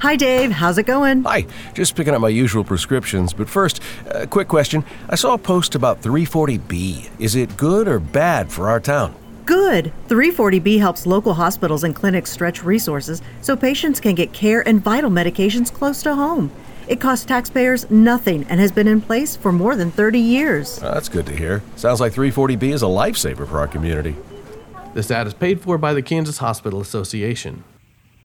Hi, Dave. How's it going? Hi, just picking up my usual prescriptions, but first, a quick question. I saw a post about 340B. Is it good or bad for our town? Good. 340B helps local hospitals and clinics stretch resources so patients can get care and vital medications close to home. It costs taxpayers nothing and has been in place for more than 30 years. That's good to hear. Sounds like 340B is a lifesaver for our community. This ad is paid for by the Kansas Hospital Association.